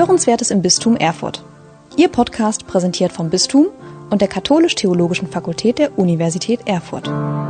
Hörenswertes im Bistum Erfurt. Ihr Podcast präsentiert vom Bistum und der Katholisch-Theologischen Fakultät der Universität Erfurt.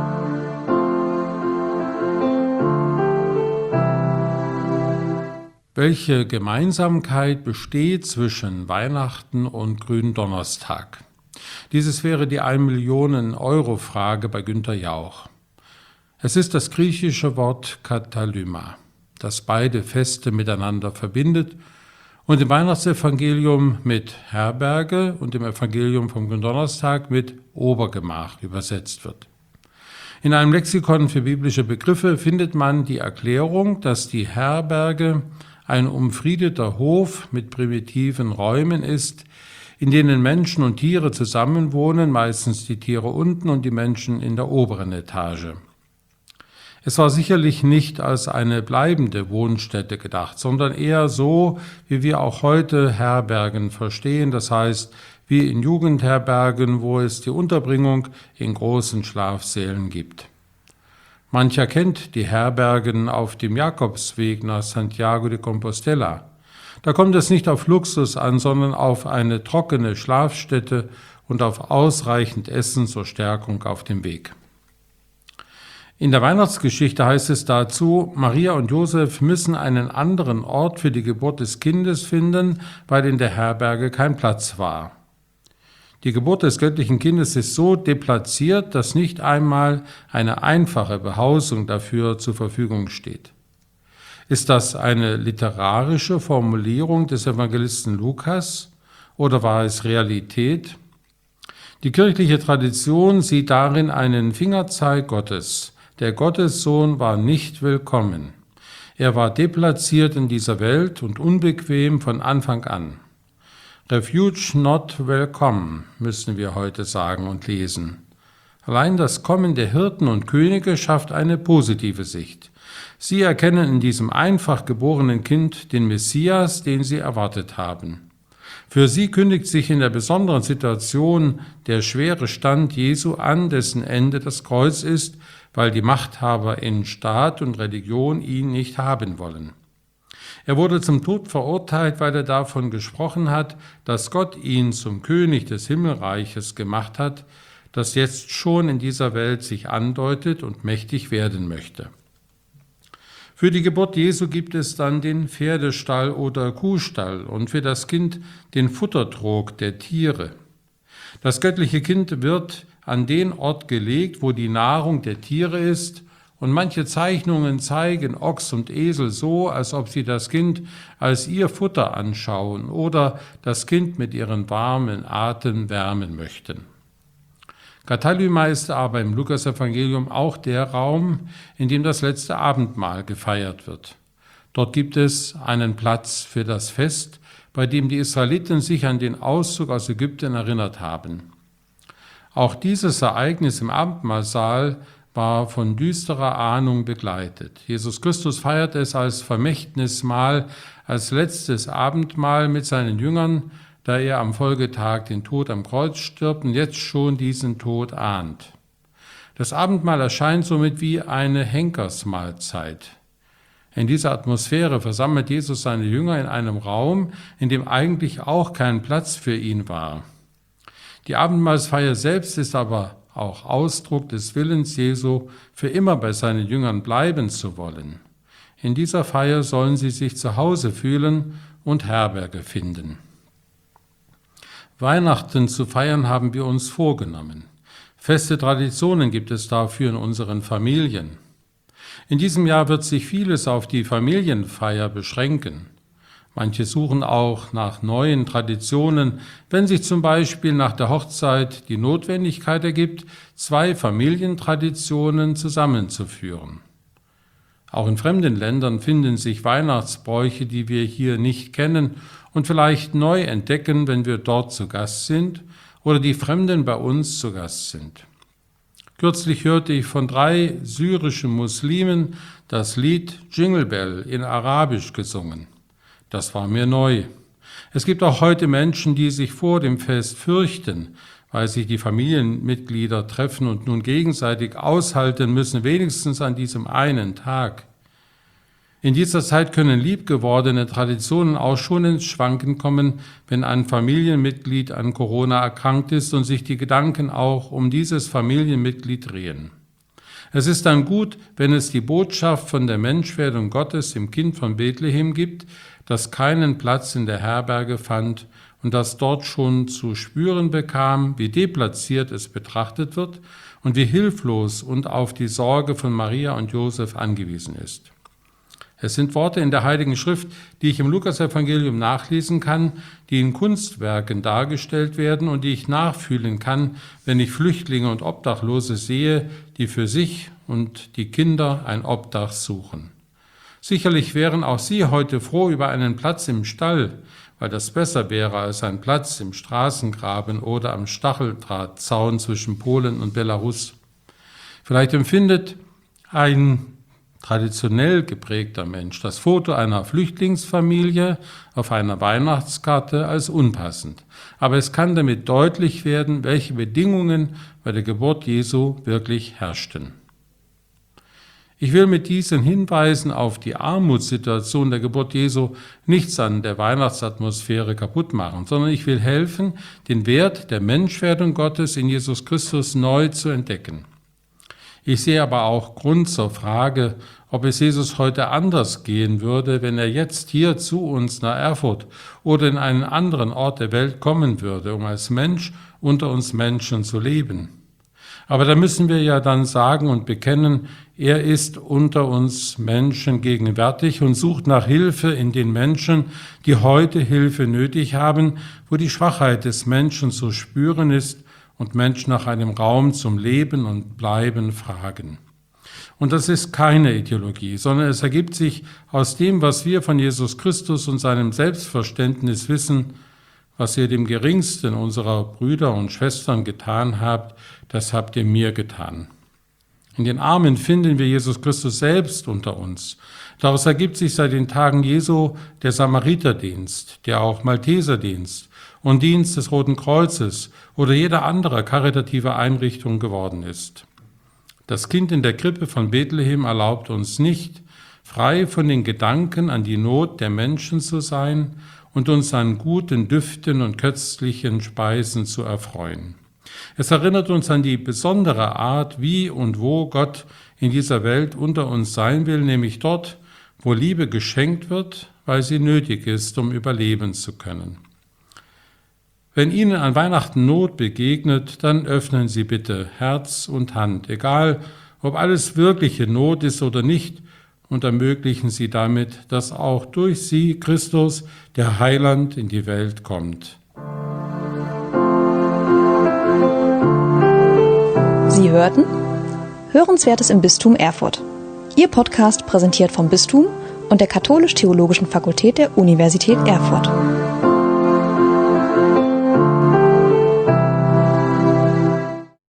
Welche Gemeinsamkeit besteht zwischen Weihnachten und Gründonnerstag? Dieses wäre die 1-Millionen-Euro-Frage bei Günther Jauch. Es ist das griechische Wort Katalyma, das beide Feste miteinander verbindet und im Weihnachtsevangelium mit Herberge und im Evangelium vom Gründonnerstag mit Obergemach übersetzt wird. In einem Lexikon für biblische Begriffe findet man die Erklärung, dass die Herberge ein umfriedeter Hof mit primitiven Räumen ist, in denen Menschen und Tiere zusammenwohnen, meistens die Tiere unten und die Menschen in der oberen Etage. Es war sicherlich nicht als eine bleibende Wohnstätte gedacht, sondern eher so, wie wir auch heute Herbergen verstehen, das heißt, wie in Jugendherbergen, wo es die Unterbringung in großen Schlafsälen gibt. Mancher kennt die Herbergen auf dem Jakobsweg nach Santiago de Compostela. Da kommt es nicht auf Luxus an, sondern auf eine trockene Schlafstätte und auf ausreichend Essen zur Stärkung auf dem Weg. In der Weihnachtsgeschichte heißt es dazu, Maria und Josef müssen einen anderen Ort für die Geburt des Kindes finden, weil in der Herberge kein Platz war. Die Geburt des göttlichen Kindes ist so deplatziert, dass nicht einmal eine einfache Behausung dafür zur Verfügung steht. Ist das eine literarische Formulierung des Evangelisten Lukas oder war es Realität? Die kirchliche Tradition sieht darin einen Fingerzeig Gottes. Der Gottessohn war nicht willkommen. Er war deplatziert in dieser Welt und unbequem von Anfang an. Refuge not welcome, müssen wir heute sagen und lesen. Allein das Kommen der Hirten und Könige schafft eine positive Sicht. Sie erkennen in diesem einfach geborenen Kind den Messias, den sie erwartet haben. Für sie kündigt sich in der besonderen Situation der schwere Stand Jesu an, dessen Ende das Kreuz ist, weil die Machthaber in Staat und Religion ihn nicht haben wollen. Er wurde zum Tod verurteilt, weil er davon gesprochen hat, dass Gott ihn zum König des Himmelreiches gemacht hat, das jetzt schon in dieser Welt sich andeutet und mächtig werden möchte. Für die Geburt Jesu gibt es dann den Pferdestall oder Kuhstall und für das Kind den Futtertrog der Tiere. Das göttliche Kind wird an den Ort gelegt, wo die Nahrung der Tiere ist, und manche Zeichnungen zeigen Ochs und Esel so, als ob sie das Kind als ihr Futter anschauen oder das Kind mit ihren warmen Atem wärmen möchten. Katalyma ist aber im Lukasevangelium auch der Raum, in dem das letzte Abendmahl gefeiert wird. Dort gibt es einen Platz für das Fest, bei dem die Israeliten sich an den Auszug aus Ägypten erinnert haben. Auch dieses Ereignis im Abendmahlsaal war von düsterer Ahnung begleitet. Jesus Christus feiert es als Vermächtnismahl, als letztes Abendmahl mit seinen Jüngern, da er am Folgetag den Tod am Kreuz stirbt und jetzt schon diesen Tod ahnt. Das Abendmahl erscheint somit wie eine Henkersmahlzeit. In dieser Atmosphäre versammelt Jesus seine Jünger in einem Raum, in dem eigentlich auch kein Platz für ihn war. Die Abendmahlsfeier selbst ist aber auch Ausdruck des Willens Jesu, für immer bei seinen Jüngern bleiben zu wollen. In dieser Feier sollen sie sich zu Hause fühlen und Herberge finden. Weihnachten zu feiern haben wir uns vorgenommen. Feste Traditionen gibt es dafür in unseren Familien. In diesem Jahr wird sich vieles auf die Familienfeier beschränken. Manche suchen auch nach neuen Traditionen, wenn sich zum Beispiel nach der Hochzeit die Notwendigkeit ergibt, 2 Familientraditionen zusammenzuführen. Auch in fremden Ländern finden sich Weihnachtsbräuche, die wir hier nicht kennen und vielleicht neu entdecken, wenn wir dort zu Gast sind oder die Fremden bei uns zu Gast sind. Kürzlich hörte ich von 3 syrischen Muslimen das Lied Jingle Bell in Arabisch gesungen. Das war mir neu. Es gibt auch heute Menschen, die sich vor dem Fest fürchten, weil sich die Familienmitglieder treffen und nun gegenseitig aushalten müssen, wenigstens an diesem einen Tag. In dieser Zeit können liebgewordene Traditionen auch schon ins Schwanken kommen, wenn ein Familienmitglied an Corona erkrankt ist und sich die Gedanken auch um dieses Familienmitglied drehen. Es ist dann gut, wenn es die Botschaft von der Menschwerdung Gottes im Kind von Bethlehem gibt, das keinen Platz in der Herberge fand und das dort schon zu spüren bekam, wie deplatziert es betrachtet wird und wie hilflos und auf die Sorge von Maria und Josef angewiesen ist. Es sind Worte in der Heiligen Schrift, die ich im Lukasevangelium nachlesen kann, die in Kunstwerken dargestellt werden und die ich nachfühlen kann, wenn ich Flüchtlinge und Obdachlose sehe, die für sich und die Kinder ein Obdach suchen. Sicherlich wären auch Sie heute froh über einen Platz im Stall, weil das besser wäre als ein Platz im Straßengraben oder am Stacheldrahtzaun zwischen Polen und Belarus. Vielleicht empfindet ein traditionell geprägter Mensch das Foto einer Flüchtlingsfamilie auf einer Weihnachtskarte als unpassend. Aber es kann damit deutlich werden, welche Bedingungen bei der Geburt Jesu wirklich herrschten. Ich will mit diesen Hinweisen auf die Armutssituation der Geburt Jesu nichts an der Weihnachtsatmosphäre kaputt machen, sondern ich will helfen, den Wert der Menschwerdung Gottes in Jesus Christus neu zu entdecken. Ich sehe aber auch Grund zur Frage, ob es Jesus heute anders gehen würde, wenn er jetzt hier zu uns nach Erfurt oder in einen anderen Ort der Welt kommen würde, um als Mensch unter uns Menschen zu leben. Aber da müssen wir ja dann sagen und bekennen, er ist unter uns Menschen gegenwärtig und sucht nach Hilfe in den Menschen, die heute Hilfe nötig haben, wo die Schwachheit des Menschen zu spüren ist und Menschen nach einem Raum zum Leben und Bleiben fragen. Und das ist keine Ideologie, sondern es ergibt sich aus dem, was wir von Jesus Christus und seinem Selbstverständnis wissen, was ihr dem geringsten unserer Brüder und Schwestern getan habt, das habt ihr mir getan. In den Armen finden wir Jesus Christus selbst unter uns. Daraus ergibt sich seit den Tagen Jesu der Samariterdienst, der auch Malteserdienst und Dienst des Roten Kreuzes oder jeder andere karitative Einrichtung geworden ist. Das Kind in der Krippe von Bethlehem erlaubt uns nicht, frei von den Gedanken an die Not der Menschen zu sein und uns an guten Düften und köstlichen Speisen zu erfreuen. Es erinnert uns an die besondere Art, wie und wo Gott in dieser Welt unter uns sein will, nämlich dort, wo Liebe geschenkt wird, weil sie nötig ist, um überleben zu können. Wenn Ihnen an Weihnachten Not begegnet, dann öffnen Sie bitte Herz und Hand, egal ob alles wirkliche Not ist oder nicht, und ermöglichen Sie damit, dass auch durch Sie Christus, der Heiland, in die Welt kommt. Sie hörten Hörenswertes im Bistum Erfurt. Ihr Podcast präsentiert vom Bistum und der Katholisch-Theologischen Fakultät der Universität Erfurt.